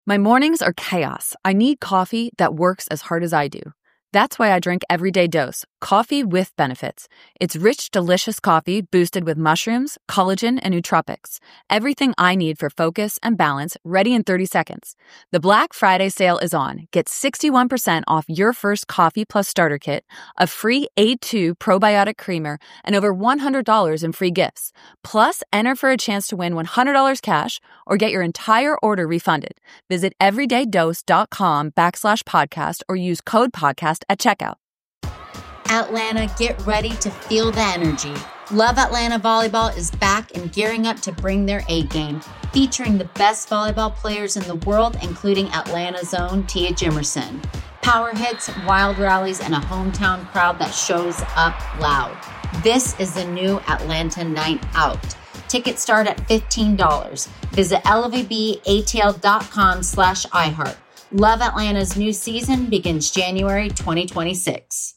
My mornings are chaos. I need coffee that works as hard as I do. That's why I drink Everyday Dose, coffee with benefits. It's rich, delicious coffee boosted with mushrooms, collagen, and nootropics. Everything I need for focus and balance, ready in 30 seconds. The Black Friday sale is on. Get 61% off your first Coffee Plus starter kit, a free A2 probiotic creamer, and over $100 in free gifts. Plus, enter for a chance to win $100 cash or get your entire order refunded. Visit everydaydose.com/podcast or use code podcast at checkout. Atlanta, get ready to feel the energy. Love Atlanta Volleyball is back and gearing up to bring their A game, featuring the best volleyball players in the world, including Atlanta's own Tia Jimerson. Power hits, wild rallies, and a hometown crowd that shows up loud. This is the new Atlanta Night Out. Tickets start at $15. Visit LVBATL.com/iHeart. Love Atlanta's new season begins January 2026.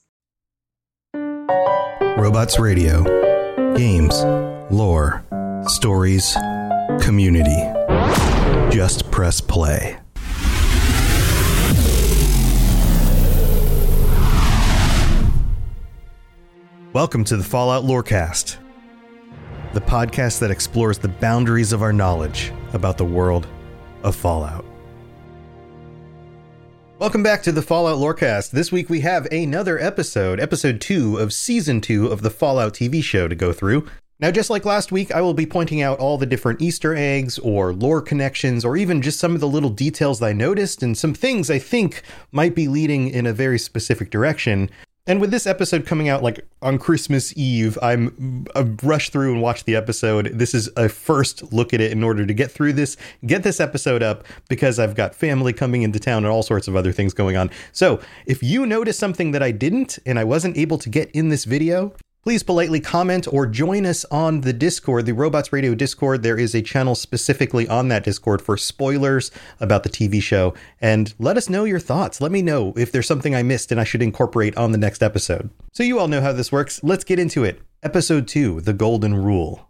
Robots Radio. Games, lore, stories, community. Just press play. Welcome to the Fallout Lorecast, the podcast that explores the boundaries of our knowledge about the world of Fallout. Welcome back to the Fallout Lorecast. This week we have another episode 2 of Season 2 of the Fallout TV show to go through. Now, just like last week, I will be pointing out all the different Easter eggs or lore connections, or even just some of the little details that I noticed and some things I think might be leading in a very specific direction. And with this episode coming out like on Christmas Eve, I'm rushed through and watched the episode. This is a first look at it in order to get through this, get this episode up, because I've got family coming into town and all sorts of other things going on. So if you notice something that I didn't and I wasn't able to get in this video, please politely comment or join us on the Discord, the Robots Radio Discord. There is a channel specifically on that Discord for spoilers about the TV show. And let us know your thoughts. Let me know if there's something I missed and I should incorporate on the next episode. So you all know how this works. Let's get into it. Episode 2, The Golden Rule.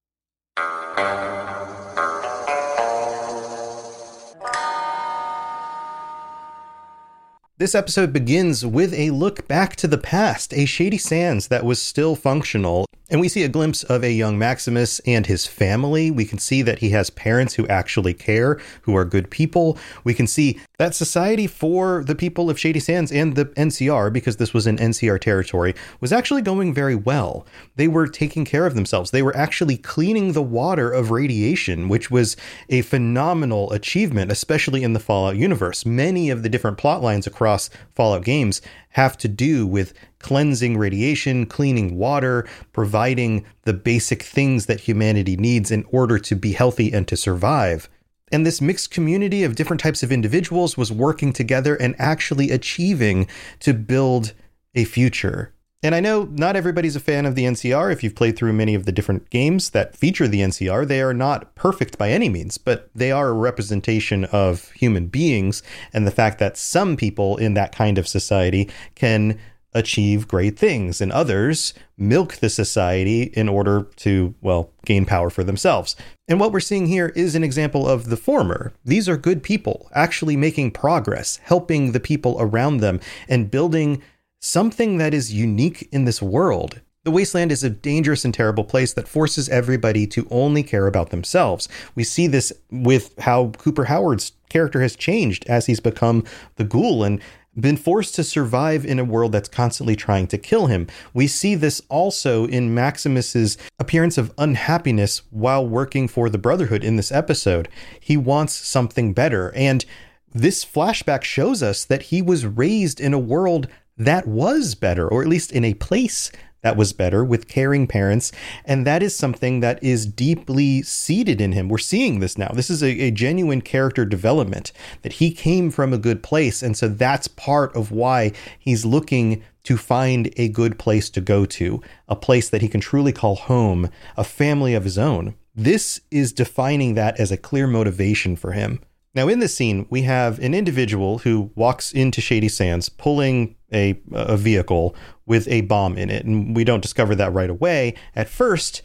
This episode begins with a look back to the past, a Shady Sands that was still functional. And we see a glimpse of a young Maximus and his family. We can see that he has parents who actually care, who are good people. We can see that society for the people of Shady Sands and the NCR, because this was in NCR territory, was actually going very well. They were taking care of themselves. They were actually cleaning the water of radiation, which was a phenomenal achievement, especially in the Fallout universe. Many of the different plot lines across Fallout games have to do with cleansing radiation, cleaning water, providing the basic things that humanity needs in order to be healthy and to survive. And this mixed community of different types of individuals was working together and actually achieving to build a future. And I know not everybody's a fan of the NCR. If you've played through many of the different games that feature the NCR, they are not perfect by any means, but they are a representation of human beings and the fact that some people in that kind of society can achieve great things and others milk the society in order to, well, gain power for themselves. And what we're seeing here is an example of the former. These are good people actually making progress, helping the people around them and building something that is unique in this world. The Wasteland is a dangerous and terrible place that forces everybody to only care about themselves. We see this with how Cooper Howard's character has changed as he's become the Ghoul and been forced to survive in a world that's constantly trying to kill him. We see this also in Maximus's appearance of unhappiness while working for the Brotherhood in this episode. He wants something better. And this flashback shows us that he was raised in a world that was better, or at least in a place that was better, with caring parents. And that is something that is deeply seated in him. We're seeing this now. This is a genuine character development, that he came from a good place. And so that's part of why he's looking to find a good place to go to, a place that he can truly call home, a family of his own. This is defining that as a clear motivation for him. Now, in this scene, we have an individual who walks into Shady Sands pulling a vehicle with a bomb in it. And we don't discover that right away. At first,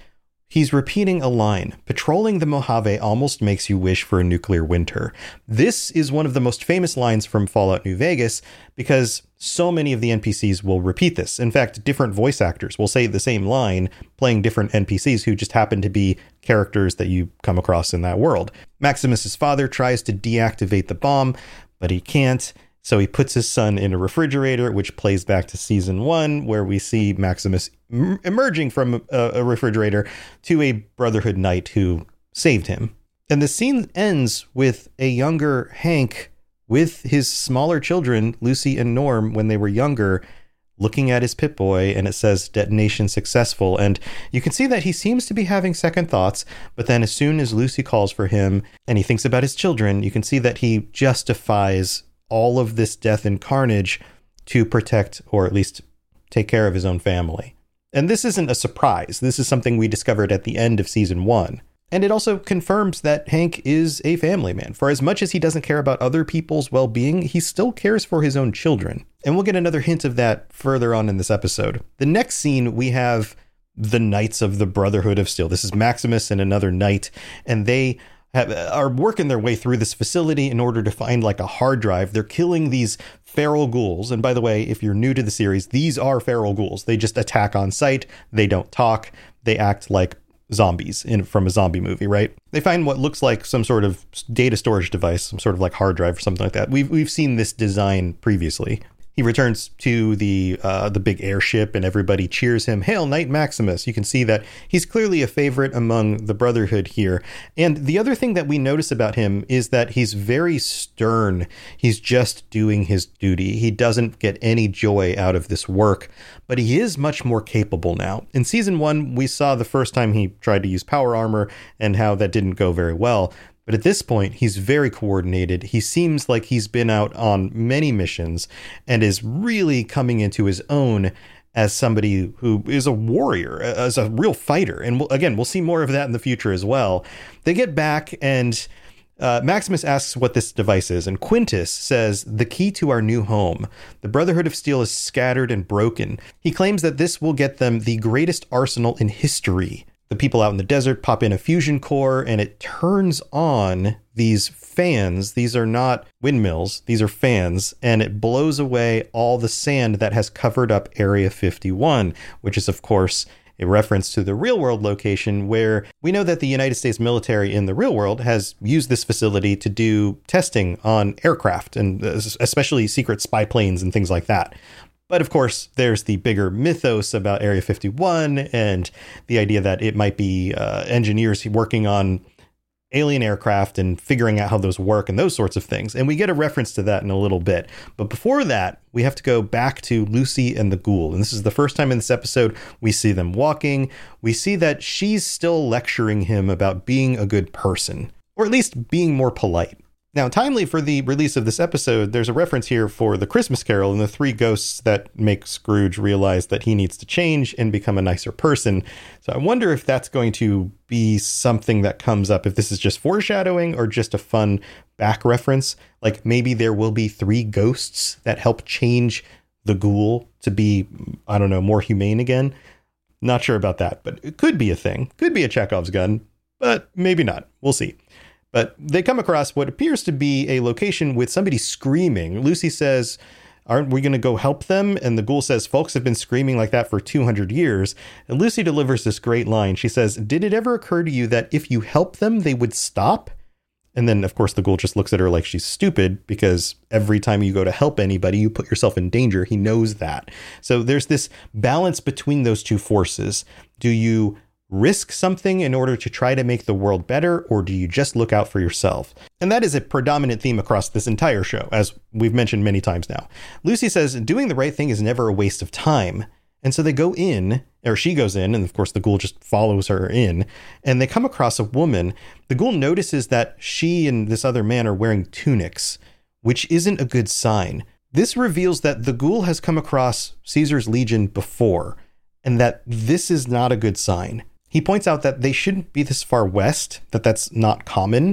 he's repeating a line. Patrolling the Mojave almost makes you wish for a nuclear winter. This is one of the most famous lines from Fallout New Vegas because so many of the NPCs will repeat this. In fact, different voice actors will say the same line, playing different NPCs who just happen to be characters that you come across in that world. Maximus's father tries to deactivate the bomb, but he can't. So he puts his son in a refrigerator, which plays back to season 1, where we see Maximus emerging from a refrigerator to a Brotherhood knight who saved him. And the scene ends with a younger Hank with his smaller children, Lucy and Norm, when they were younger, looking at his Pip-Boy, and it says detonation successful. And you can see that he seems to be having second thoughts, but then as soon as Lucy calls for him and he thinks about his children, you can see that he justifies all of this death and carnage to protect, or at least take care of, his own family. And this isn't a surprise. This is something we discovered at the end of season 1. And it also confirms that Hank is a family man. For as much as he doesn't care about other people's well-being, he still cares for his own children. And we'll get another hint of that further on in this episode. The next scene, we have the Knights of the Brotherhood of Steel. This is Maximus and another knight, and they are working their way through this facility in order to find like a hard drive. They're killing these feral ghouls. And by the way, if you're new to the series, these are feral ghouls. They just attack on sight. They don't talk. They act like zombies from a zombie movie, right? They find what looks like some sort of data storage device, some sort of like hard drive or something like that. We've seen this design previously. He returns to the big airship and everybody cheers him. Hail, Knight Maximus. You can see that he's clearly a favorite among the Brotherhood here. And the other thing that we notice about him is that he's very stern. He's just doing his duty. He doesn't get any joy out of this work, but he is much more capable now. In season 1, we saw the first time he tried to use power armor and how that didn't go very well. But at this point, he's very coordinated. He seems like he's been out on many missions and is really coming into his own as somebody who is a warrior, as a real fighter. And we'll see more of that in the future as well. They get back and Maximus asks what this device is, and Quintus says, the key to our new home. The Brotherhood of Steel is scattered and broken. He claims that this will get them the greatest arsenal in history. The people out in the desert pop in a fusion core and it turns on these fans. These are not windmills. These are fans. And it blows away all the sand that has covered up Area 51, which is, of course, a reference to the real world location where we know that the United States military in the real world has used this facility to do testing on aircraft and especially secret spy planes and things like that. But of course, there's the bigger mythos about Area 51 and the idea that it might be engineers working on alien aircraft and figuring out how those work and those sorts of things. And we get a reference to that in a little bit. But before that, we have to go back to Lucy and the ghoul. And this is the first time in this episode we see them walking. We see that she's still lecturing him about being a good person, or at least being more polite. Now, timely for the release of this episode, there's a reference here for the Christmas Carol and the 3 ghosts that make Scrooge realize that he needs to change and become a nicer person. So I wonder if that's going to be something that comes up, if this is just foreshadowing or just a fun back reference. Like maybe there will be 3 ghosts that help change the ghoul to be, I don't know, more humane again. Not sure about that, but it could be a thing. Could be a Chekhov's gun, but maybe not. We'll see. But they come across what appears to be a location with somebody screaming. Lucy says, aren't we going to go help them? And the ghoul says, folks have been screaming like that for 200 years. And Lucy delivers this great line. She says, did it ever occur to you that if you help them, they would stop? And then, of course, the ghoul just looks at her like she's stupid because every time you go to help anybody, you put yourself in danger. He knows that. So there's this balance between those two forces. Do you risk something in order to try to make the world better, or do you just look out for yourself? And that is a predominant theme across this entire show, as we've mentioned many times now. Lucy says doing the right thing is never a waste of time. And so they go in, or she goes in, and of course the ghoul just follows her in, and they come across a woman. The ghoul notices that she and this other man are wearing tunics, which isn't a good sign. This reveals that the ghoul has come across Caesar's Legion before, and that this is not a good sign. He points out that they shouldn't be this far west, that that's not common,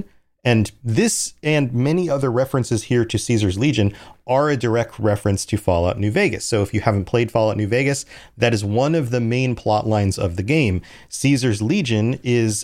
And this and many other references here to Caesar's Legion are a direct reference to Fallout New Vegas. So if you haven't played Fallout New Vegas, that is one of the main plot lines of the game. Caesar's Legion is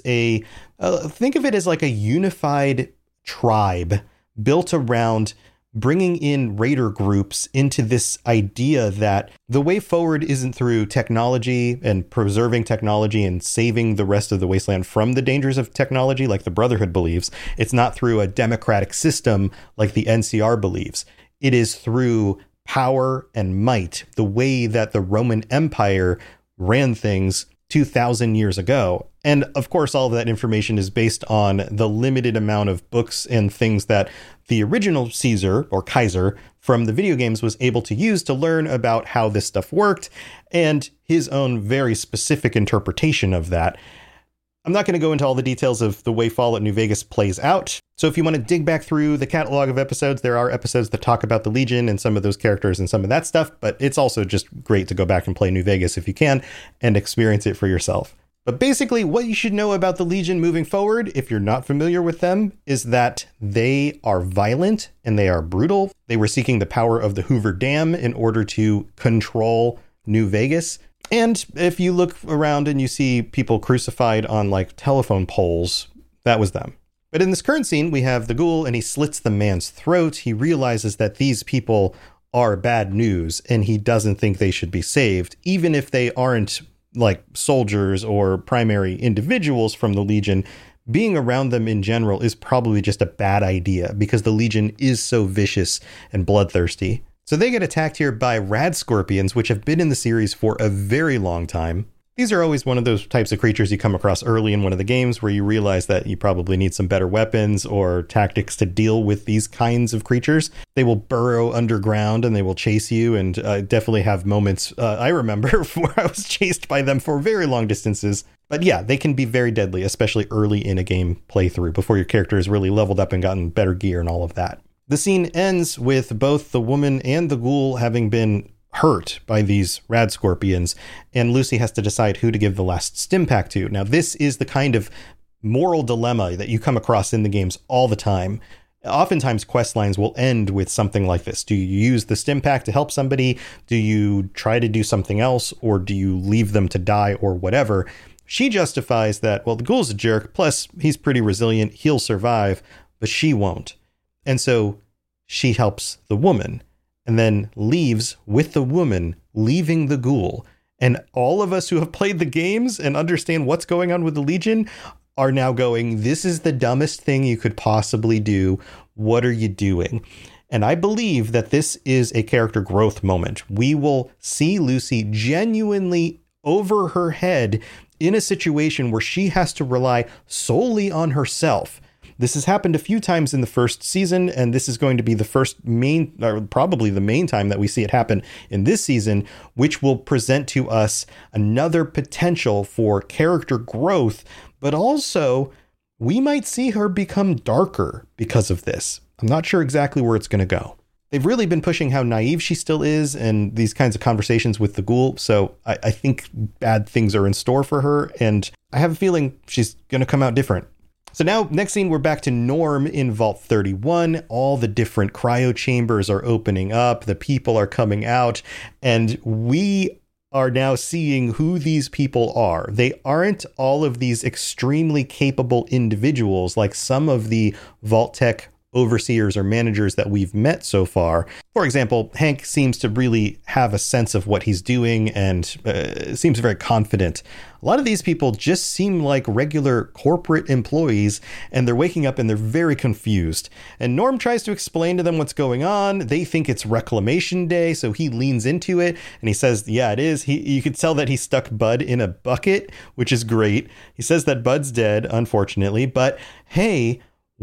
think of it as like a unified tribe built around bringing in raider groups into this idea that the way forward isn't through technology and preserving technology and saving the rest of the wasteland from the dangers of technology, like the Brotherhood believes. It's not through a democratic system like the NCR believes. It is through power and might, the way that the Roman Empire ran things 2,000 years ago. And of course, all of that information is based on the limited amount of books and things that the original Caesar or Kaiser from the video games was able to use to learn about how this stuff worked and his own very specific interpretation of that. I'm not going to go into all the details of the way Fallout New Vegas plays out. So if you want to dig back through the catalog of episodes, there are episodes that talk about the Legion and some of those characters and some of that stuff. But it's also just great to go back and play New Vegas if you can and experience it for yourself. But basically, what you should know about the Legion moving forward, if you're not familiar with them, is that they are violent and they are brutal. They were seeking the power of the Hoover Dam in order to control New Vegas. And if you look around and you see people crucified on like telephone poles, that was them. But in this current scene, we have the ghoul and he slits the man's throat. He realizes that these people are bad news and he doesn't think they should be saved, even if they aren't like soldiers or primary individuals from the Legion. Being around them in general is probably just a bad idea because the Legion is so vicious and bloodthirsty. So they get attacked here by rad scorpions, which have been in the series for a very long time. These are always one of those types of creatures you come across early in one of the games where you realize that you probably need some better weapons or tactics to deal with these kinds of creatures. They will burrow underground and they will chase you, and definitely have moments I remember where I was chased by them for very long distances. But yeah, they can be very deadly, especially early in a game playthrough before your character is really leveled up and gotten better gear and all of that. The scene ends with both the woman and the ghoul having been hurt by these rad scorpions, and Lucy has to decide who to give the last stim pack to. Now, this is the kind of moral dilemma that you come across in the games all the time. Oftentimes, quest lines will end with something like this. Do you use the stim pack to help somebody? Do you try to do something else? Or do you leave them to die or whatever? She justifies that, well, the ghoul's a jerk, plus he's pretty resilient, he'll survive, but she won't. And so she helps the woman and then leaves with the woman, leaving the ghoul. And all of us who have played the games and understand what's going on with the Legion are now going, this is the dumbest thing you could possibly do. What are you doing? And I believe that this is a character growth moment. We will see Lucy genuinely over her head in a situation where she has to rely solely on herself. This has happened a few times in the first season, and this is going to be the first probably the main time that we see it happen in this season, which will present to us another potential for character growth, but also we might see her become darker because of this. I'm not sure exactly where it's going to go. They've really been pushing how naive she still is and these kinds of conversations with the ghoul, so I think bad things are in store for her, and I have a feeling she's going to come out different. So now, next scene, we're back to Norm in Vault 31. All the different cryo chambers are opening up. The people are coming out. And we are now seeing who these people are. They aren't all of these extremely capable individuals like some of the Vault-Tec overseers or managers that we've met so far. For example, Hank seems to really have a sense of what he's doing and seems very confident. A lot of these people just seem like regular corporate employees, and they're waking up and they're very confused. And Norm tries to explain to them what's going on. They think it's Reclamation Day, so he leans into it and he says, yeah, it is. You could tell that he stuck Bud in a bucket, which is great. He says that Bud's dead, unfortunately, but hey,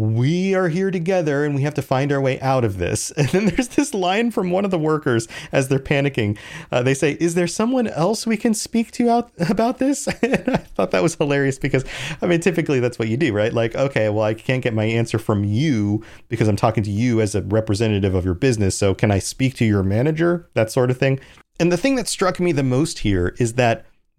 we are here together and we have to find our way out of this. And then there's this line from one of the workers as they're panicking. They say, is there someone else we can speak to about this? And I thought that was hilarious because, I mean, typically that's what you do, right? Like, okay, well, I can't get my answer from you because I'm talking to you as a representative of your business. So can I speak to your manager? That sort of thing. And the thing that struck me the most here is that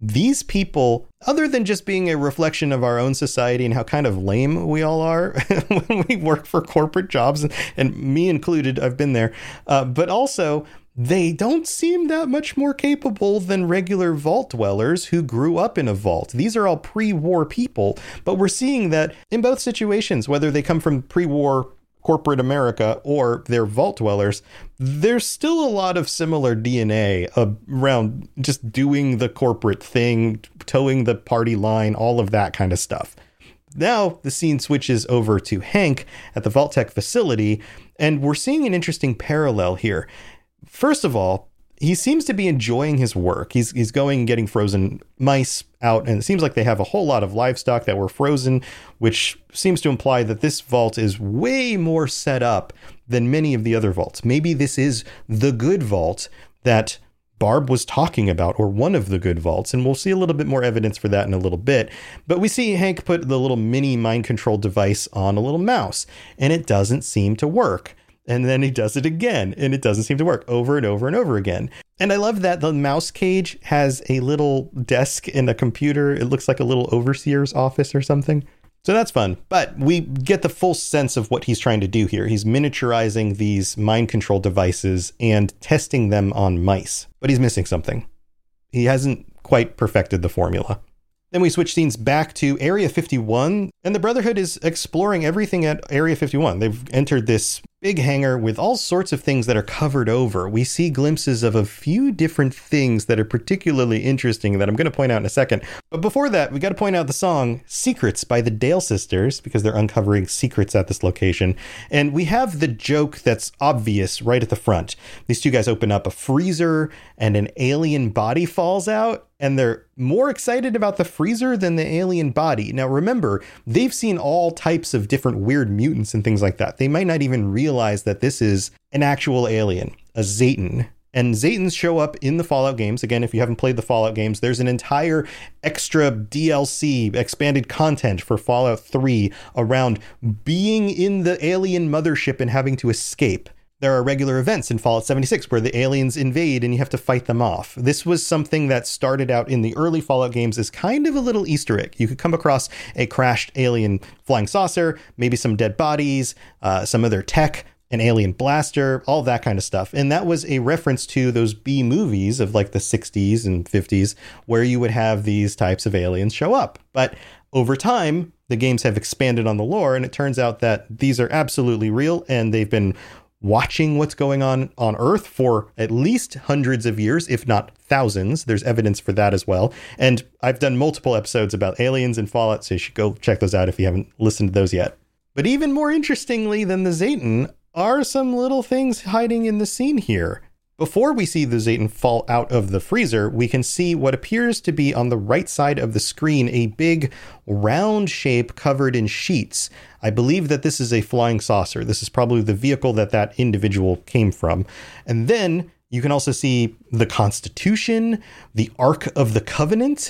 these people, other than just being a reflection of our own society and how kind of lame we all are when we work for corporate jobs, and me included, I've been there, but also they don't seem that much more capable than regular vault dwellers who grew up in a vault. These are all pre-war people, but we're seeing that in both situations, whether they come from pre-war corporate America or they're vault dwellers, there's still a lot of similar DNA around just doing the corporate thing, towing the party line, all of that kind of stuff. Now the scene switches over to Hank at the Vault-Tec facility, and we're seeing an interesting parallel here. First of all, he seems to be enjoying his work. He's going and getting frozen mice out, and it seems like they have a whole lot of livestock that were frozen, which seems to imply that this vault is way more set up than many of the other vaults. Maybe this is the good vault that Barb was talking about, or one of the good vaults, and we'll see a little bit more evidence for that in a little bit. But we see Hank put the little mini mind control device on a little mouse, and it doesn't seem to work. And then he does it again, and it doesn't seem to work, over and over and over again. And I love that the mouse cage has a little desk and a computer. It looks like a little overseer's office or something. So that's fun. But we get the full sense of what he's trying to do here. He's miniaturizing these mind control devices and testing them on mice. But he's missing something. He hasn't quite perfected the formula. Then we switch scenes back to Area 51, and the Brotherhood is exploring everything at Area 51. They've entered this big hangar with all sorts of things that are covered over. We see glimpses of a few different things that are particularly interesting that I'm going to point out in a second. But before that, we got to point out the song Secrets by the Dale Sisters, because they're uncovering secrets at this location. And we have the joke that's obvious right at the front. These two guys open up a freezer and an alien body falls out, and they're more excited about the freezer than the alien body. Now, remember, they've seen all types of different weird mutants and things like that. They might not even realize that this is an actual alien, a Zetan. And Zetans show up in the Fallout games. Again, if you haven't played the Fallout games, there's an entire extra DLC, expanded content for Fallout 3 around being in the alien mothership and having to escape. There are regular events in Fallout 76 where the aliens invade and you have to fight them off. This was something that started out in the early Fallout games as kind of a little Easter egg. You could come across a crashed alien flying saucer, maybe some dead bodies, some other tech, an alien blaster, all that kind of stuff. And that was a reference to those B movies of like the 60s and 50s where you would have these types of aliens show up. But over time, the games have expanded on the lore, and it turns out that these are absolutely real, and they've been watching what's going on Earth for at least hundreds of years, if not thousands. There's evidence for that as well. And I've done multiple episodes about aliens and Fallout, so you should go check those out if you haven't listened to those yet. But even more interestingly than the Zetan are some little things hiding in the scene here. Before we see the Zetan fall out of the freezer, we can see what appears to be on the right side of the screen, a big round shape covered in sheets. I believe that this is a flying saucer. This is probably the vehicle that individual came from. And then you can also see the Constitution, the Ark of the Covenant,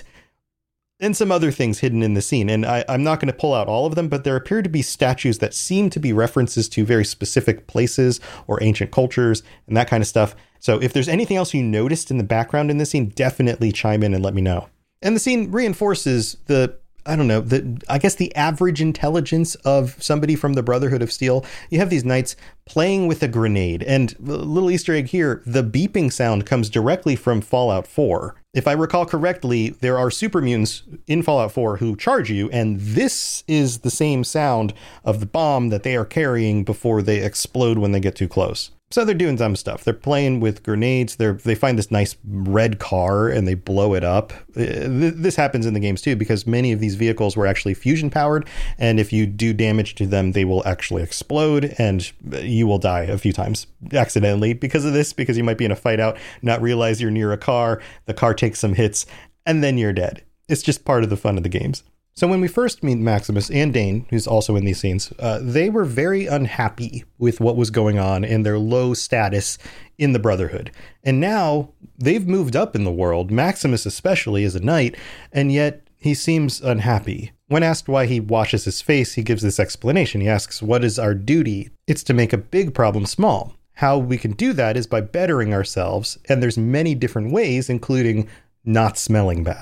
and some other things hidden in the scene. And I'm not going to pull out all of them, but there appear to be statues that seem to be references to very specific places or ancient cultures and that kind of stuff. So if there's anything else you noticed in the background in this scene, definitely chime in and let me know. And the scene reinforces the average intelligence of somebody from the Brotherhood of Steel. You have these knights playing with a grenade, and a little Easter egg here, the beeping sound comes directly from Fallout 4. If I recall correctly, there are super mutants in Fallout 4 who charge you, and this is the same sound of the bomb that they are carrying before they explode when they get too close. So they're doing dumb stuff. They're playing with grenades. They find this nice red car and they blow it up. This happens in the games too, because many of these vehicles were actually fusion powered. And if you do damage to them, they will actually explode and you will die a few times accidentally because of this, because you might be in a fight out, not realize you're near a car. The car takes some hits and then you're dead. It's just part of the fun of the games. So when we first meet Maximus and Dane, who's also in these scenes, they were very unhappy with what was going on and their low status in the Brotherhood. And now they've moved up in the world, Maximus especially as a knight, and yet he seems unhappy. When asked why he washes his face, he gives this explanation. He asks, "What is our duty? It's to make a big problem small. How we can do that is by bettering ourselves, and there's many different ways, including not smelling bad."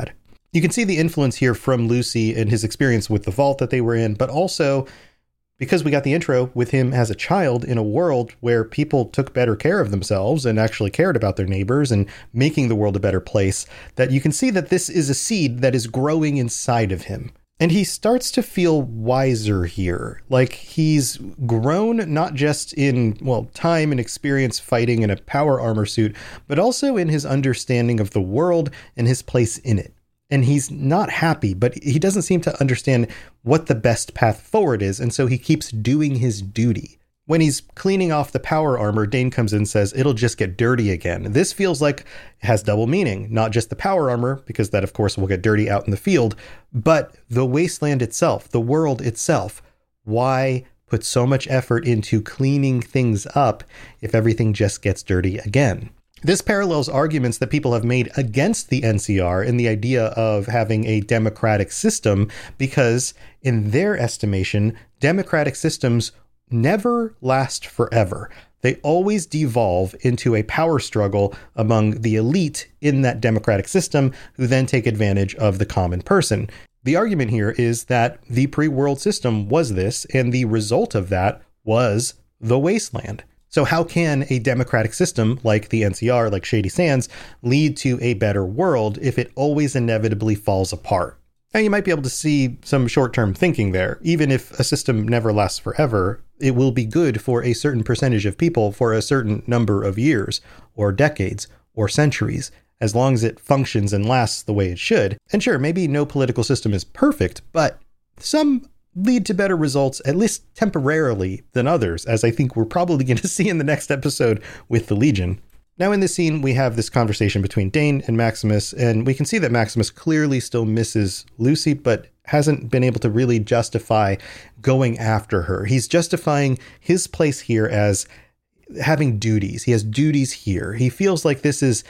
You can see the influence here from Lucy and his experience with the vault that they were in, but also because we got the intro with him as a child in a world where people took better care of themselves and actually cared about their neighbors and making the world a better place, that you can see that this is a seed that is growing inside of him. And he starts to feel wiser here. Like he's grown not just in, time and experience fighting in a power armor suit, but also in his understanding of the world and his place in it. And he's not happy, but he doesn't seem to understand what the best path forward is. And so he keeps doing his duty. When he's cleaning off the power armor, Dane comes in and says, it'll just get dirty again. This feels like it has double meaning, not just the power armor, because that, of course, will get dirty out in the field, but the wasteland itself, the world itself. Why put so much effort into cleaning things up if everything just gets dirty again? This parallels arguments that people have made against the NCR and the idea of having a democratic system, because in their estimation, democratic systems never last forever. They always devolve into a power struggle among the elite in that democratic system, who then take advantage of the common person. The argument here is that the pre-world system was this, and the result of that was the wasteland. So how can a democratic system like the NCR, like Shady Sands, lead to a better world if it always inevitably falls apart? Now, you might be able to see some short-term thinking there. Even if a system never lasts forever, it will be good for a certain percentage of people for a certain number of years, or decades, or centuries, as long as it functions and lasts the way it should. And sure, maybe no political system is perfect, but some lead to better results, at least temporarily, than others, as I think we're probably going to see in the next episode with the Legion. Now in this scene, we have this conversation between Dane and Maximus, and we can see that Maximus clearly still misses Lucy, but hasn't been able to really justify going after her. He's justifying his place here as having duties. He has duties here. He feels like this is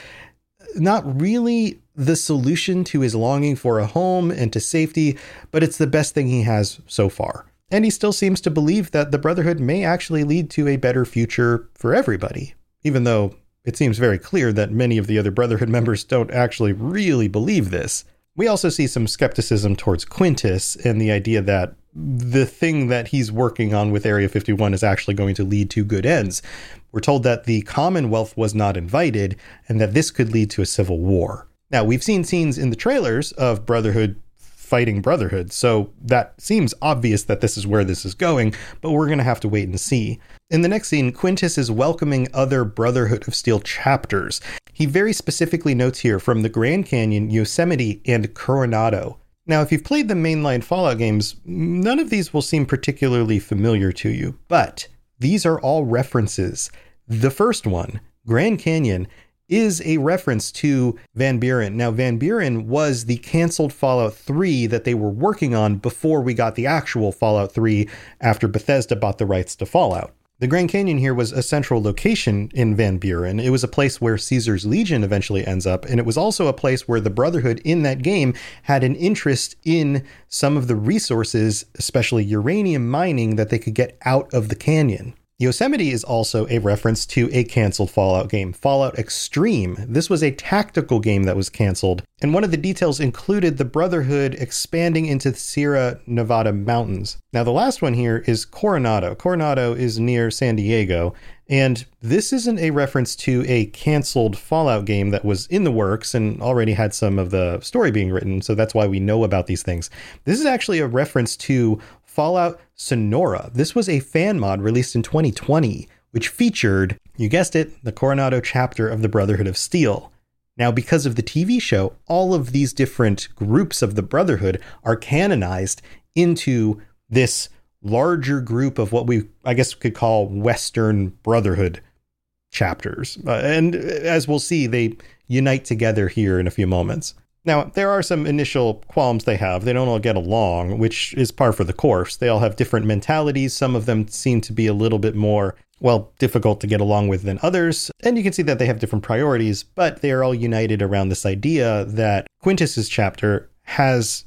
not really the solution to his longing for a home and to safety, but it's the best thing he has so far. And he still seems to believe that the Brotherhood may actually lead to a better future for everybody, even though it seems very clear that many of the other Brotherhood members don't actually really believe this. We also see some skepticism towards Quintus and the idea that the thing that he's working on with Area 51 is actually going to lead to good ends. We're told that the Commonwealth was not invited and that this could lead to a civil war. Now, we've seen scenes in the trailers of Brotherhood fighting Brotherhood, so that seems obvious that this is where this is going, but we're going to have to wait and see. In the next scene, Quintus is welcoming other Brotherhood of Steel chapters. He very specifically notes here from the Grand Canyon, Yosemite, and Coronado. Now, if you've played the mainline Fallout games, none of these will seem particularly familiar to you, but these are all references. The first one, Grand Canyon, is a reference to Van Buren. Now, Van Buren was the canceled Fallout 3 that they were working on before we got the actual Fallout 3 after Bethesda bought the rights to Fallout. The Grand Canyon here was a central location in Van Buren. It was a place where Caesar's Legion eventually ends up, and it was also a place where the Brotherhood in that game had an interest in some of the resources, especially uranium mining, that they could get out of the canyon. Yosemite is also a reference to a canceled Fallout game, Fallout Extreme. This was a tactical game that was canceled, and one of the details included the Brotherhood expanding into the Sierra Nevada mountains. Now, the last one here is Coronado. Coronado is near San Diego, and this isn't a reference to a canceled Fallout game that was in the works and already had some of the story being written, so that's why we know about these things. This is actually a reference to Fallout Sonora. This was a fan mod released in 2020, which featured, you guessed it, the Coronado chapter of the Brotherhood of Steel. Now, because of the TV show, all of these different groups of the Brotherhood are canonized into this larger group of what we, I guess, could call Western Brotherhood chapters. And as we'll see, they unite together here in a few moments. Now, there are some initial qualms they have. They don't all get along, which is par for the course. They all have different mentalities. Some of them seem to be a little bit more, difficult to get along with than others. And you can see that they have different priorities, but they are all united around this idea that Quintus's chapter has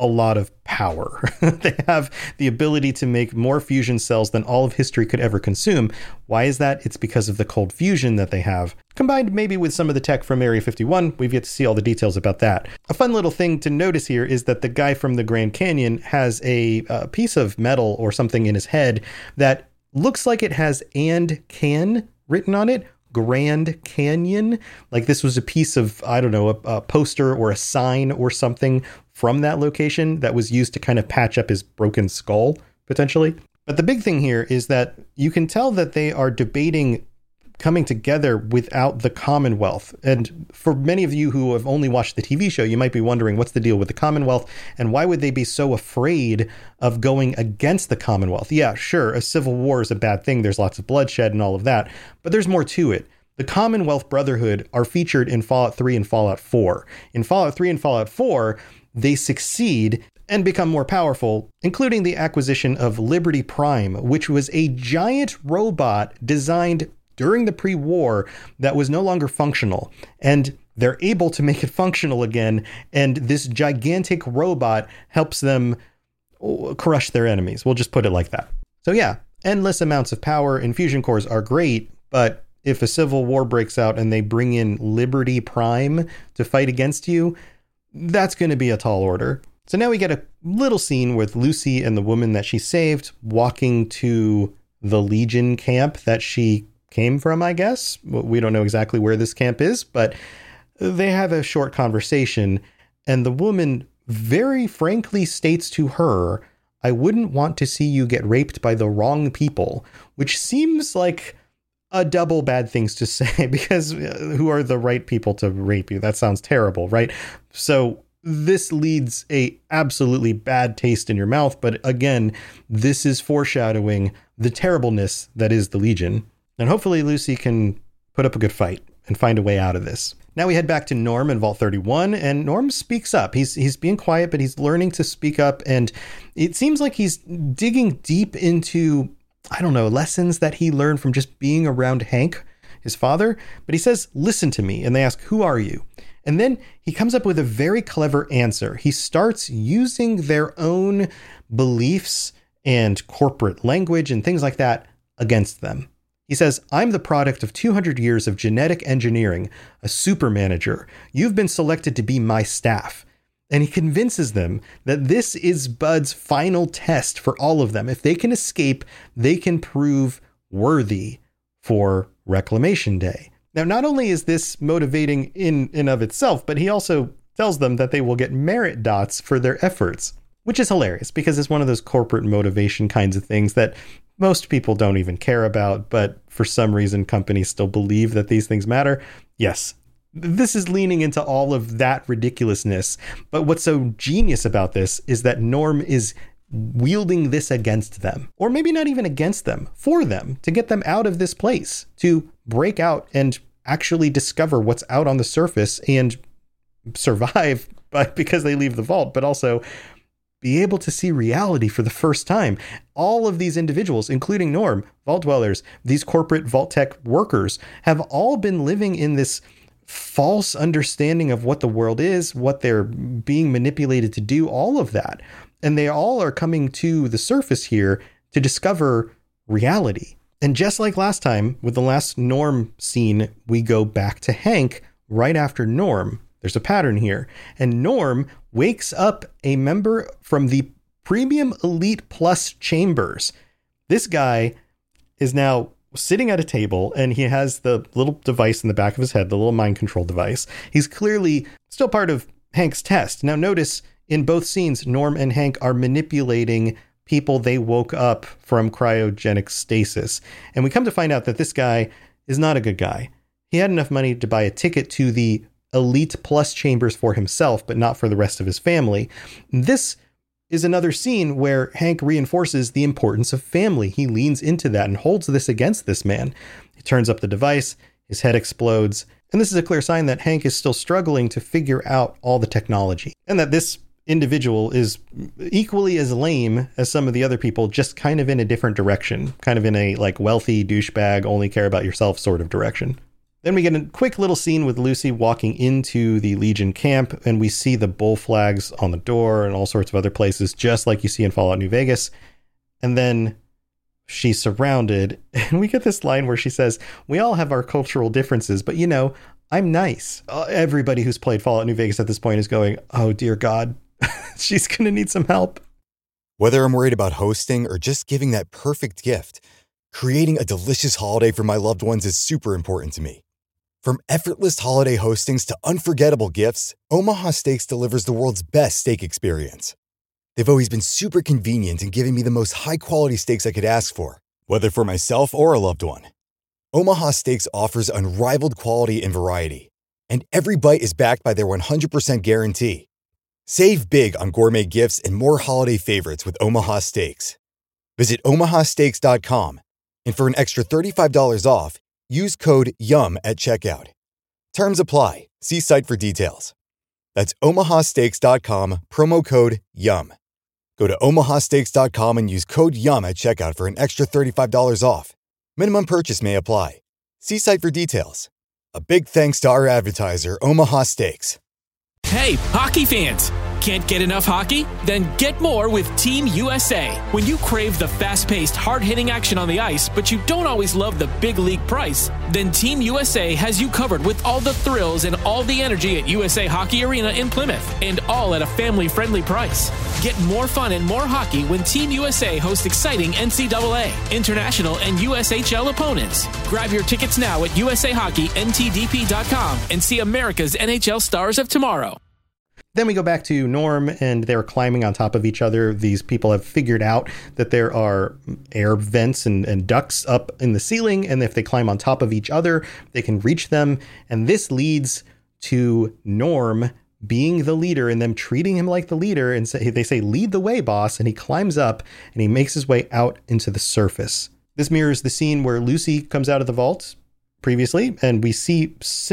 a lot of power. They have the ability to make more fusion cells than all of history could ever consume. Why is that? It's because of the cold fusion that they have, combined maybe with some of the tech from Area 51. We've yet to see all the details about that. A fun little thing to notice here is that the guy from the Grand Canyon has a piece of metal or something in his head that looks like it has "and can" written on it. Grand Canyon. Like this was a piece of, I don't know, a poster or a sign or something from that location that was used to kind of patch up his broken skull, potentially. But the big thing here is that you can tell that they are debating coming together without the Commonwealth. And for many of you who have only watched the TV show, you might be wondering what's the deal with the Commonwealth and why would they be so afraid of going against the Commonwealth? Yeah, sure, a civil war is a bad thing. There's lots of bloodshed and all of that, but there's more to it. The Commonwealth Brotherhood are featured in Fallout 3 and Fallout 4. In Fallout 3 and Fallout 4, they succeed and become more powerful, including the acquisition of Liberty Prime, which was a giant robot designed during the pre-war that was no longer functional. And they're able to make it functional again. And this gigantic robot helps them crush their enemies. We'll just put it like that. So yeah, endless amounts of power and fusion cores are great. But if a civil war breaks out and they bring in Liberty Prime to fight against you, that's going to be a tall order. So now we get a little scene with Lucy and the woman that she saved walking to the Legion camp that she came from, I guess. We don't know exactly where this camp is, but they have a short conversation, and the woman very frankly states to her, "I wouldn't want to see you get raped by the wrong people," which seems like a double bad things to say, because who are the right people to rape you? That sounds terrible, right? So this leads a absolutely bad taste in your mouth. But again, this is foreshadowing the terribleness that is the Legion. And hopefully Lucy can put up a good fight and find a way out of this. Now we head back to Norm in Vault 31, and Norm speaks up. He's being quiet, but he's learning to speak up. And it seems like he's digging deep into, I don't know, lessons that he learned from just being around Hank, his father. But he says, "Listen to me." And they ask, "Who are you?" And then he comes up with a very clever answer. He starts using their own beliefs and corporate language and things like that against them. He says, "I'm the product of 200 years of genetic engineering, a super manager. You've been selected to be my staff." And he convinces them that this is Bud's final test for all of them. If they can escape, they can prove worthy for Reclamation Day. Now, not only is this motivating in and of itself, but he also tells them that they will get merit dots for their efforts, which is hilarious because it's one of those corporate motivation kinds of things that most people don't even care about, but for some reason companies still believe that these things matter. Yes, this is leaning into all of that ridiculousness. But what's so genius about this is that Norm is wielding this against them, or maybe not even against them, for them, to get them out of this place, to break out and actually discover what's out on the surface and survive, but because they leave the vault, but also be able to see reality for the first time. All of these individuals, including Norm, Vault Dwellers, these corporate Vault Tech workers, have all been living in this false understanding of what the world is, what they're being manipulated to do, all of that. And they all are coming to the surface here to discover reality. And just like last time, with the last Norm scene, we go back to Hank right after Norm. There's a pattern here. And Norm wakes up a member from the Premium Elite Plus chambers. This guy is now sitting at a table, and he has the little device in the back of his head, the little mind control device. He's clearly still part of Hank's test. Now notice in both scenes, Norm and Hank are manipulating people they woke up from cryogenic stasis. And we come to find out that this guy is not a good guy. He had enough money to buy a ticket to the Elite Plus chambers for himself, but not for the rest of his family. This is another scene where Hank reinforces the importance of family. He leans into that and holds this against this man. He turns up the device, his head explodes, and this is a clear sign that Hank is still struggling to figure out all the technology, and that this individual is equally as lame as some of the other people, just kind of in a different direction, kind of in a like wealthy douchebag, only care about yourself sort of direction. Then we get a quick little scene with Lucy walking into the Legion camp, and we see the bull flags on the door and all sorts of other places, just like you see in Fallout New Vegas. And then she's surrounded, and we get this line where she says, "We all have our cultural differences, but I'm nice." Everybody who's played Fallout New Vegas at this point is going, oh dear God, she's going to need some help. Whether I'm worried about hosting or just giving that perfect gift, creating a delicious holiday for my loved ones is super important to me. From effortless holiday hostings to unforgettable gifts, Omaha Steaks delivers the world's best steak experience. They've always been super convenient in giving me the most high-quality steaks I could ask for, whether for myself or a loved one. Omaha Steaks offers unrivaled quality and variety, and every bite is backed by their 100% guarantee. Save big on gourmet gifts and more holiday favorites with Omaha Steaks. Visit omahasteaks.com, and for an extra $35 off, use code YUM at checkout. Terms apply. See site for details. That's omahasteaks.com, promo code YUM. Go to omahasteaks.com and use code YUM at checkout for an extra $35 off. Minimum purchase may apply. See site for details. A big thanks to our advertiser, Omaha Steaks. Hey, hockey fans! Can't get enough hockey? Then get more with Team USA. When you crave the fast-paced, hard-hitting action on the ice, but you don't always love the big league price, then Team USA has you covered with all the thrills and all the energy at USA Hockey Arena in Plymouth, and all at a family-friendly price. Get more fun and more hockey when Team USA hosts exciting NCAA, international, and USHL opponents. Grab your tickets now at USAHockeyNTDP.com and see America's NHL stars of tomorrow. Then we go back to Norm, and they're climbing on top of each other. These people have figured out that there are air vents and ducts up in the ceiling, and if they climb on top of each other, they can reach them. And this leads to Norm being the leader and them treating him like the leader. And they say, "Lead the way, boss." And he climbs up and he makes his way out into the surface. This mirrors the scene where Lucy comes out of the vault previously, and we see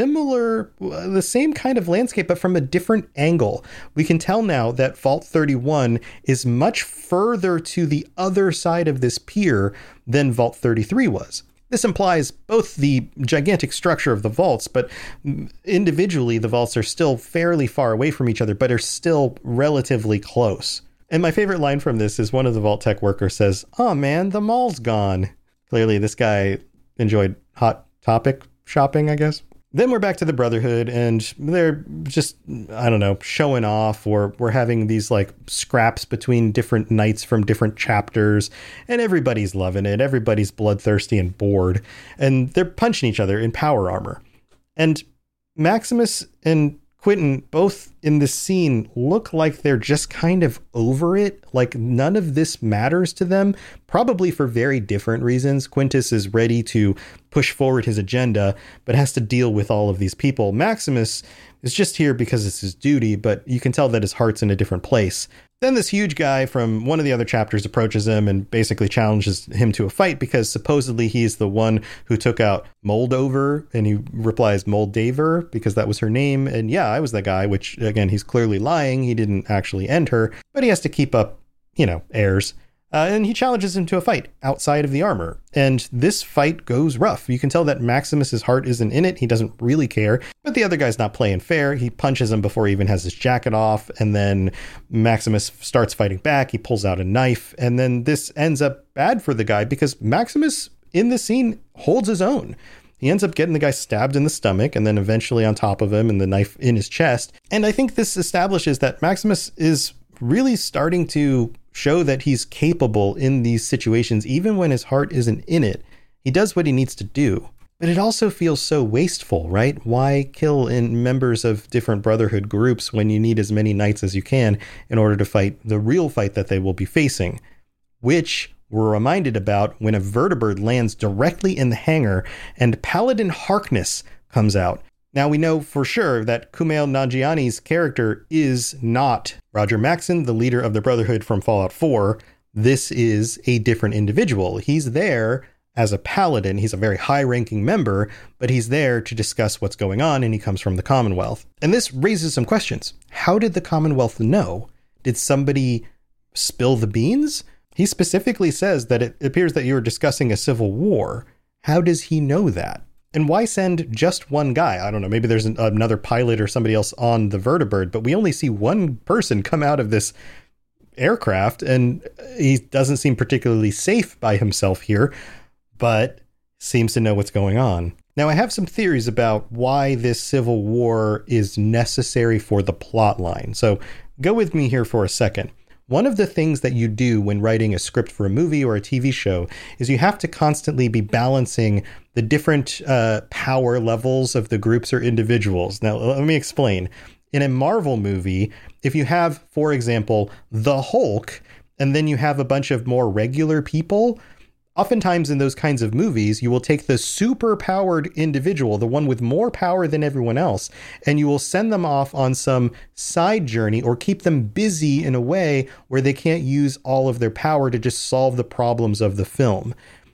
the same kind of landscape, but from a different angle. We can tell now that Vault 31 is much further to the other side of this pier than Vault 33 was. This implies both the gigantic structure of the vaults, but individually the vaults are still fairly far away from each other, but are still relatively close. And my favorite line from this is one of the Vault Tech workers says, "Oh man, the mall's gone." Clearly this guy enjoyed Hot Topic shopping, I guess. Then we're back to the Brotherhood, and they're just, I don't know, showing off, or we're having these like scraps between different knights from different chapters, and everybody's loving it. Everybody's bloodthirsty and bored, and they're punching each other in power armor. And Maximus and Quentin, both in this scene, look like they're just kind of over it. Like none of this matters to them, probably for very different reasons. Quintus is ready to push forward his agenda, but has to deal with all of these people. Maximus is just here because it's his duty, but you can tell that his heart's in a different place. Then this huge guy from one of the other chapters approaches him and basically challenges him to a fight because supposedly he's the one who took out Moldover, and he replies Moldaver because that was her name. And yeah, I was that guy, which again, he's clearly lying. He didn't actually end her, but he has to keep up, airs. And he challenges him to a fight outside of the armor. And this fight goes rough. You can tell that Maximus's heart isn't in it. He doesn't really care. But the other guy's not playing fair. He punches him before he even has his jacket off. And then Maximus starts fighting back. He pulls out a knife. And then this ends up bad for the guy because Maximus in this scene holds his own. He ends up getting the guy stabbed in the stomach and then eventually on top of him and the knife in his chest. And I think this establishes that Maximus is really starting to show that he's capable in these situations, even when his heart isn't in it. He does what he needs to do. But it also feels so wasteful, right? Why kill in members of different Brotherhood groups when you need as many knights as you can in order to fight the real fight that they will be facing? Which we're reminded about when a vertibird lands directly in the hangar and Paladin Harkness comes out. Now we know for sure that Kumail Nanjiani's character is not Roger Maxson, the leader of the Brotherhood from Fallout 4. This is a different individual. He's there as a paladin. He's a very high-ranking member, but he's there to discuss what's going on, and he comes from the Commonwealth. And this raises some questions. How did the Commonwealth know? Did somebody spill the beans? He specifically says that it appears that you're discussing a civil war. How does he know that? And why send just one guy? I don't know, maybe there's another pilot or somebody else on the Vertibird, but we only see one person come out of this aircraft, and he doesn't seem particularly safe by himself here, but seems to know what's going on. Now, I have some theories about why this civil war is necessary for the plot line. So go with me here for a second. One of the things that you do when writing a script for a movie or a TV show is you have to constantly be balancing the different power levels of the groups or individuals. Now, let me explain. In a Marvel movie, if you have, for example, the Hulk, and then you have a bunch of more regular people, oftentimes in those kinds of movies, you will take the super powered individual, the one with more power than everyone else, and you will send them off on some side journey or keep them busy in a way where they can't use all of their power to just solve the problems of the film.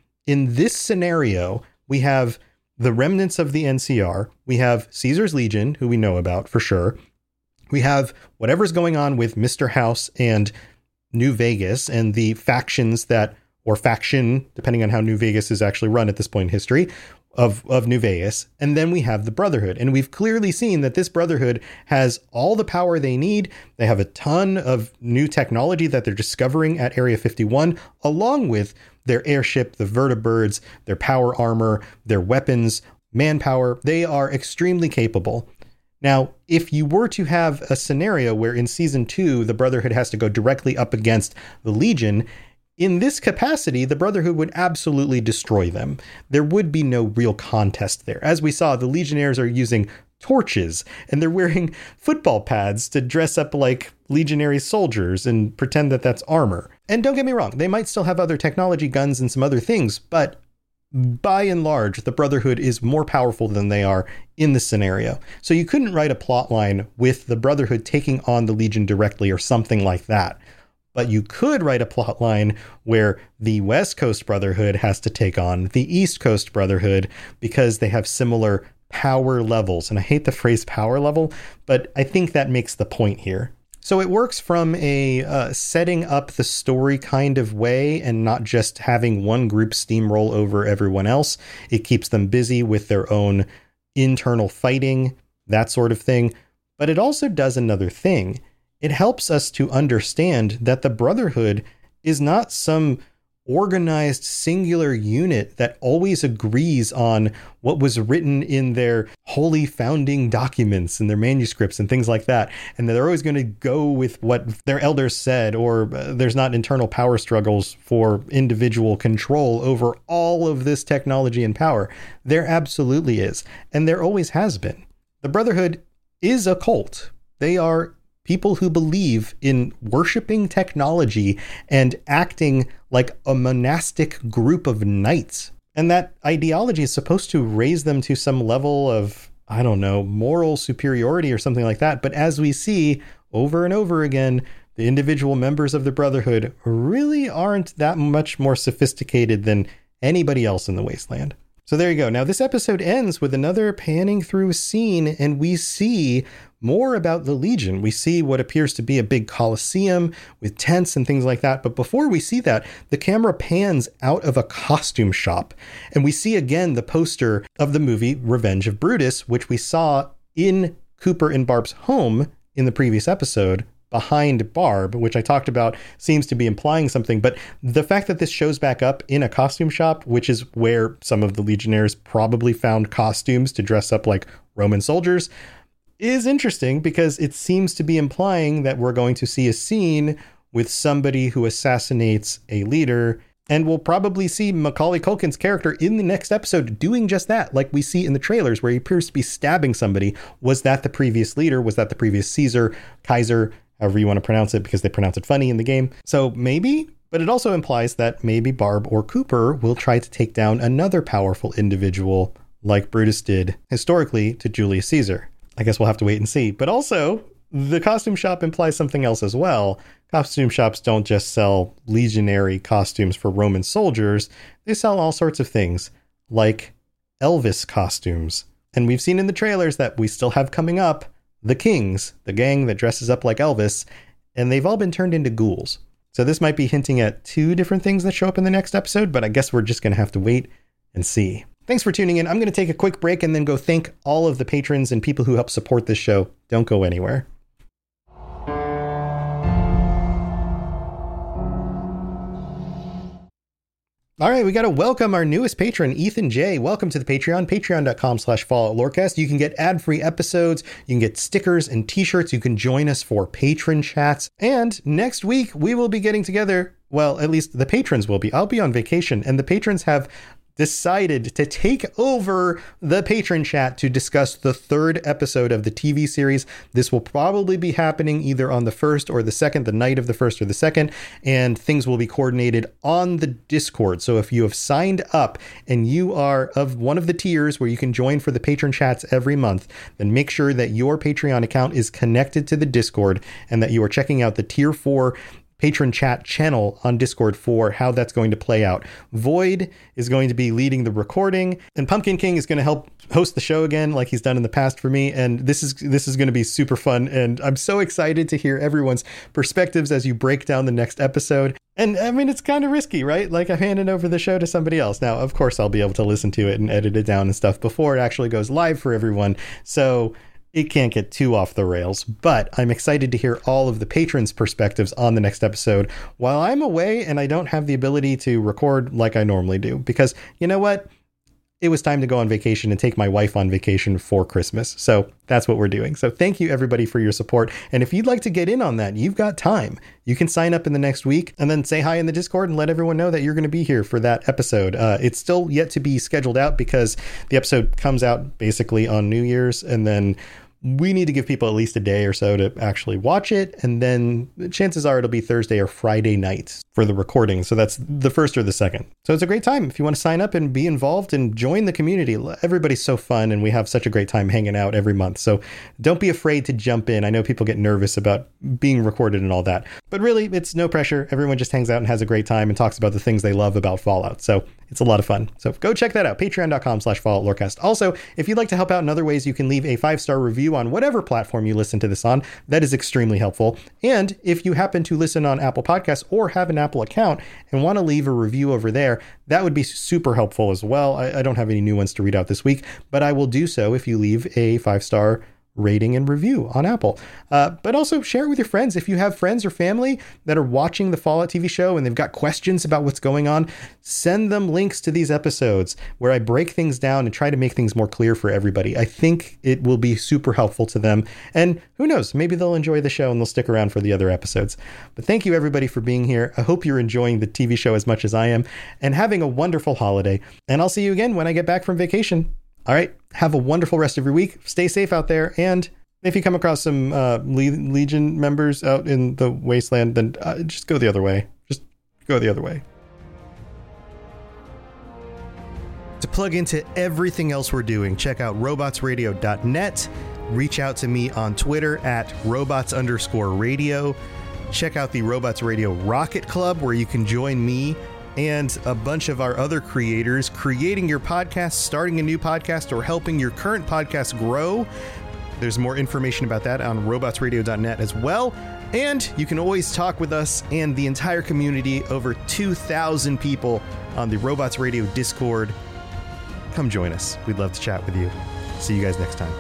In this scenario, we have the remnants of the NCR. We have Caesar's Legion, who we know about for sure. We have whatever's going on with Mr. House and New Vegas and the factions that, or faction, depending on how New Vegas is actually run at this point in history, of New Vegas. And then we have the Brotherhood. And we've clearly seen that this Brotherhood has all the power they need. They have a ton of new technology that they're discovering at Area 51, along with their airship, the Vertibirds, their power armor, their weapons, manpower. They are extremely capable. Now, if you were to have a scenario where in season 2, the Brotherhood has to go directly up against the Legion, in this capacity, the Brotherhood would absolutely destroy them. There would be no real contest there. As we saw, the Legionnaires are using torches, and they're wearing football pads to dress up like legionary soldiers and pretend that that's armor. And don't get me wrong, they might still have other technology, guns, and some other things, but by and large, the Brotherhood is more powerful than they are in this scenario. So you couldn't write a plot line with the Brotherhood taking on the Legion directly or something like that. But you could write a plot line where the West Coast Brotherhood has to take on the East Coast Brotherhood because they have similar power levels. And I hate the phrase power level, but I think that makes the point here. So it works from a setting up the story kind of way and not just having one group steamroll over everyone else. It keeps them busy with their own internal fighting, that sort of thing. But it also does another thing. It helps us to understand that the Brotherhood is not some organized singular unit that always agrees on what was written in their holy founding documents and their manuscripts and things like that. And they're always going to go with what their elders said, or there's not internal power struggles for individual control over all of this technology and power. There absolutely is. And there always has been. The Brotherhood is a cult. They are people who believe in worshiping technology and acting like a monastic group of knights. And that ideology is supposed to raise them to some level of, I don't know, moral superiority or something like that. But as we see over and over again, the individual members of the Brotherhood really aren't that much more sophisticated than anybody else in the Wasteland. So there you go. Now, this episode ends with another panning through scene, and we see more about the Legion. We see what appears to be a big coliseum with tents and things like that. But before we see that, the camera pans out of a costume shop, and we see again the poster of the movie Revenge of Brutus, which we saw in Cooper and Barb's home in the previous episode, behind Barb, which I talked about seems to be implying something. But the fact that this shows back up in a costume shop, which is where some of the Legionnaires probably found costumes to dress up like Roman soldiers, is interesting because it seems to be implying that we're going to see a scene with somebody who assassinates a leader. And we'll probably see Macaulay Culkin's character in the next episode doing just that, like we see in the trailers where he appears to be stabbing somebody. Was that the previous leader? Was that the previous Caesar, Kaiser, however you want to pronounce it, because they pronounce it funny in the game? So maybe, but it also implies that maybe Barb or Cooper will try to take down another powerful individual like Brutus did historically to Julius Caesar. I guess we'll have to wait and see. But also, the costume shop implies something else as well. Costume shops don't just sell legionary costumes for Roman soldiers. They sell all sorts of things, like Elvis costumes. And we've seen in the trailers that we still have coming up the Kings, the gang that dresses up like Elvis, and they've all been turned into ghouls. So this might be hinting at two different things that show up in the next episode, but I guess we're just going to have to wait and see. Thanks for tuning in. I'm going to take a quick break and then go thank all of the patrons and people who help support this show. Don't go anywhere. All right, we got to welcome our newest patron, Ethan J. Welcome to the Patreon, patreon.com/FalloutLorecast. You can get ad-free episodes, you can get stickers and t-shirts, you can join us for patron chats. And next week, we will be getting together. Well, at least the patrons will be. I'll be on vacation, and the patrons have decided to take over the patron chat to discuss the third episode of the TV series. This will probably be happening either on the 1st or the 2nd, the night of the 1st or the 2nd, and things will be coordinated on the Discord. So if you have signed up and you are of one of the tiers where you can join for the patron chats every month, then make sure that your Patreon account is connected to the Discord and that you are checking out the tier 4 patron chat channel on Discord for how that's going to play out. Void is going to be leading the recording, and Pumpkin King is going to help host the show again like he's done in the past for me. And this is going to be super fun. And I'm so excited to hear everyone's perspectives as you break down the next episode. And I mean, it's kind of risky, right? Like, I'm handing over the show to somebody else. Now, of course, I'll be able to listen to it and edit it down and stuff before it actually goes live for everyone. So it can't get too off the rails, but I'm excited to hear all of the patrons' perspectives on the next episode while I'm away and I don't have the ability to record like I normally do. Because you know what? It was time to go on vacation and take my wife on vacation for Christmas. So that's what we're doing. So thank you, everybody, for your support. And if you'd like to get in on that, you've got time. You can sign up in the next week and then say hi in the Discord and let everyone know that you're going to be here for that episode. It's still yet to be scheduled out because the episode comes out basically on New Year's, and then we need to give people at least a day or so to actually watch it. And then chances are it'll be Thursday or Friday nights for the recording. So that's the 1st or the 2nd. So it's a great time if you want to sign up and be involved and join the community. Everybody's so fun and we have such a great time hanging out every month. So don't be afraid to jump in. I know people get nervous about being recorded and all that, but really it's no pressure. Everyone just hangs out and has a great time and talks about the things they love about Fallout. So it's a lot of fun. So go check that out. Patreon.com/FalloutLorecast. Also, if you'd like to help out in other ways, you can leave a 5-star review on whatever platform you listen to this on. That is extremely helpful. And if you happen to listen on Apple Podcasts or have an Apple account and want to leave a review over there, that would be super helpful as well. I don't have any new ones to read out this week, but I will do so if you leave a 5-star rating and review on Apple. But also share it with your friends. If you have friends or family that are watching the Fallout TV show and they've got questions about what's going on, send them links to these episodes where I break things down and try to make things more clear for everybody. I think it will be super helpful to them. And who knows, maybe they'll enjoy the show and they'll stick around for the other episodes. But thank you, everybody, for being here. I hope you're enjoying the TV show as much as I am and having a wonderful holiday. And I'll see you again when I get back from vacation. All right. Have a wonderful rest of your week. Stay safe out there. And if you come across some Legion members out in the wasteland, then just go the other way. Just go the other way. To plug into everything else we're doing, check out robotsradio.net. Reach out to me on Twitter at robots_radio. Check out the Robots Radio Rocket Club, where you can join me and a bunch of our other creators creating your podcast, starting a new podcast, or helping your current podcast grow. There's more information about that on robotsradio.net as well. And you can always talk with us and the entire community, over 2,000 people on the Robots Radio Discord. Come join us. We'd love to chat with you. See you guys next time.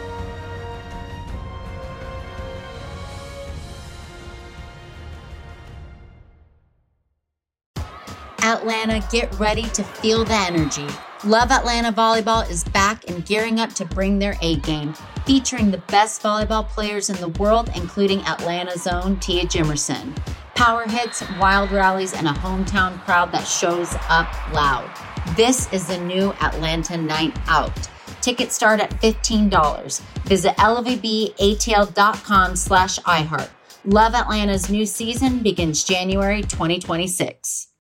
Atlanta, get ready to feel the energy. Love Atlanta Volleyball is back and gearing up to bring their A game, featuring the best volleyball players in the world, including Atlanta's own Tia Jimerson. Power hits, wild rallies, and a hometown crowd that shows up loud. This is the new Atlanta Night Out. Tickets start at $15. Visit LVBATL.com/iHeart. Love Atlanta's new season begins January 2026.